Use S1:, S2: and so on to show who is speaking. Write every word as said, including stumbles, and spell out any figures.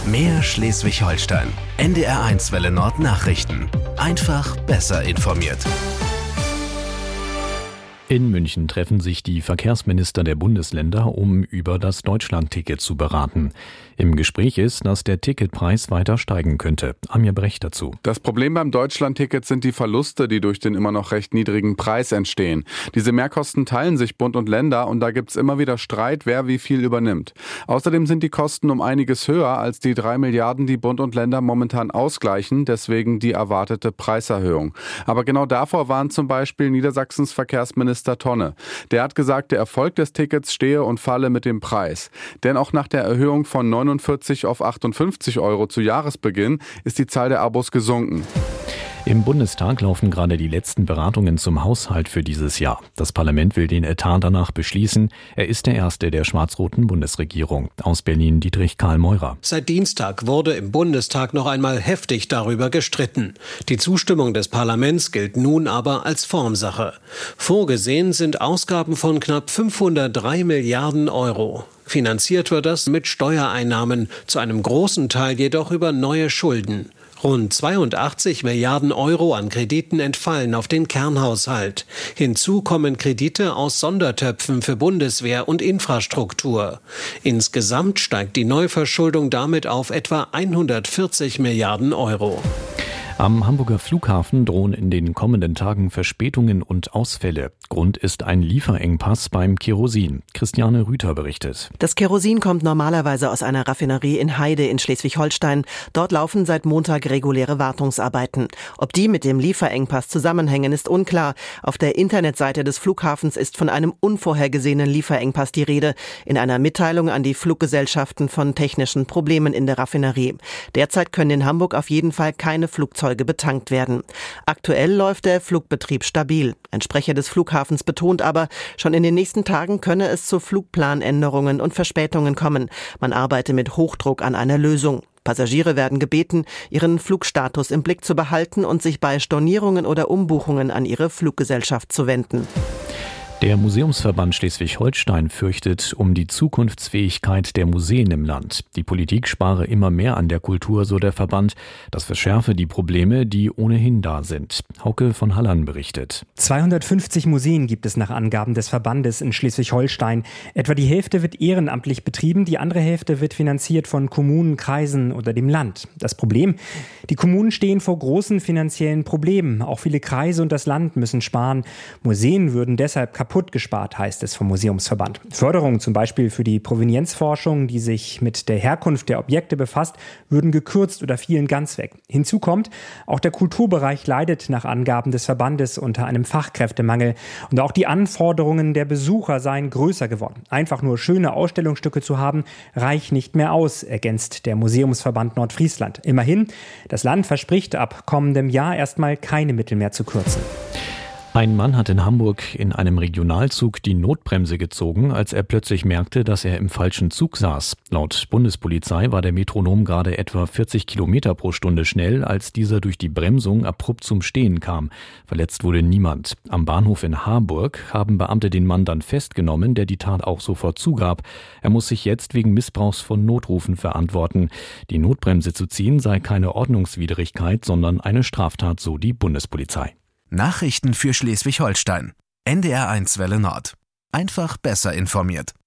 S1: Mehr Schleswig-Holstein. N D R eins Welle Nord Nachrichten. Einfach besser informiert.
S2: In München treffen sich die Verkehrsminister der Bundesländer, um über das Deutschland-Ticket zu beraten. Im Gespräch ist, dass der Ticketpreis weiter steigen könnte. Amir Brecht dazu.
S3: Das Problem beim Deutschland-Ticket sind die Verluste, die durch den immer noch recht niedrigen Preis entstehen. Diese Mehrkosten teilen sich Bund und Länder und da gibt es immer wieder Streit, wer wie viel übernimmt. Außerdem sind die Kosten um einiges höher als die drei Milliarden, die Bund und Länder momentan ausgleichen, deswegen die erwartete Preiserhöhung. Aber genau davor warnt zum Beispiel Niedersachsens Verkehrsminister Tonne. Der hat gesagt, der Erfolg des Tickets stehe und falle mit dem Preis. Denn auch nach der Erhöhung von neunundvierzig auf achtundfünfzig Euro zu Jahresbeginn ist die Zahl der Abos gesunken.
S2: Im Bundestag laufen gerade die letzten Beratungen zum Haushalt für dieses Jahr. Das Parlament will den Etat danach beschließen. Er ist der erste der schwarz-roten Bundesregierung. Aus Berlin Dietrich Karl Meurer.
S4: Seit Dienstag wurde im Bundestag noch einmal heftig darüber gestritten. Die Zustimmung des Parlaments gilt nun aber als Formsache. Vorgesehen sind Ausgaben von knapp fünfhundertdrei Milliarden Euro. Finanziert wird das mit Steuereinnahmen, zu einem großen Teil jedoch über neue Schulden. Rund zweiundachtzig Milliarden Euro an Krediten entfallen auf den Kernhaushalt. Hinzu kommen Kredite aus Sondertöpfen für Bundeswehr und Infrastruktur. Insgesamt steigt die Neuverschuldung damit auf etwa hundertvierzig Milliarden Euro.
S2: Am Hamburger Flughafen drohen in den kommenden Tagen Verspätungen und Ausfälle. Grund ist ein Lieferengpass beim Kerosin. Christiane Rüther berichtet.
S5: Das Kerosin kommt normalerweise aus einer Raffinerie in Heide in Schleswig-Holstein. Dort laufen seit Montag reguläre Wartungsarbeiten. Ob die mit dem Lieferengpass zusammenhängen, ist unklar. Auf der Internetseite des Flughafens ist von einem unvorhergesehenen Lieferengpass die Rede. In einer Mitteilung an die Fluggesellschaften von technischen Problemen in der Raffinerie. Derzeit können in Hamburg auf jeden Fall keine Flugzeuge betankt werden. Aktuell läuft der Flugbetrieb stabil. Ein Sprecher des Flughafens betont aber, schon in den nächsten Tagen könne es zu Flugplanänderungen und Verspätungen kommen. Man arbeite mit Hochdruck an einer Lösung. Passagiere werden gebeten, ihren Flugstatus im Blick zu behalten und sich bei Stornierungen oder Umbuchungen an ihre Fluggesellschaft zu wenden.
S2: Der Museumsverband Schleswig-Holstein fürchtet um die Zukunftsfähigkeit der Museen im Land. Die Politik spare immer mehr an der Kultur, so der Verband. Das verschärfe die Probleme, die ohnehin da sind. Hauke von Hallern berichtet.
S6: zweihundertfünfzig Museen gibt es nach Angaben des Verbandes in Schleswig-Holstein. Etwa die Hälfte wird ehrenamtlich betrieben, die andere Hälfte wird finanziert von Kommunen, Kreisen oder dem Land. Das Problem? Die Kommunen stehen vor großen finanziellen Problemen. Auch viele Kreise und das Land müssen sparen. Museen würden deshalb kaputt kaputt gespart, heißt es vom Museumsverband. Förderungen zum Beispiel für die Provenienzforschung, die sich mit der Herkunft der Objekte befasst, würden gekürzt oder fielen ganz weg. Hinzu kommt, auch der Kulturbereich leidet nach Angaben des Verbandes unter einem Fachkräftemangel. Und auch die Anforderungen der Besucher seien größer geworden. Einfach nur schöne Ausstellungsstücke zu haben, reicht nicht mehr aus, ergänzt der Museumsverband Nordfriesland. Immerhin, das Land verspricht ab kommendem Jahr erstmal keine Mittel mehr zu kürzen.
S2: Ein Mann hat in Hamburg in einem Regionalzug die Notbremse gezogen, als er plötzlich merkte, dass er im falschen Zug saß. Laut Bundespolizei war der Metronom gerade etwa vierzig Kilometer pro Stunde schnell, als dieser durch die Bremsung abrupt zum Stehen kam. Verletzt wurde niemand. Am Bahnhof in Harburg haben Beamte den Mann dann festgenommen, der die Tat auch sofort zugab. Er muss sich jetzt wegen Missbrauchs von Notrufen verantworten. Die Notbremse zu ziehen sei keine Ordnungswidrigkeit, sondern eine Straftat, so die Bundespolizei.
S1: Nachrichten für Schleswig-Holstein. N D R eins Welle Nord. Einfach besser informiert.